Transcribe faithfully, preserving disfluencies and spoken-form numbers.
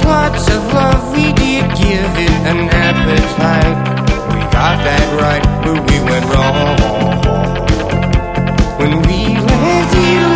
lots of love, we did give it an appetite. We got that right, but we went wrong when we landed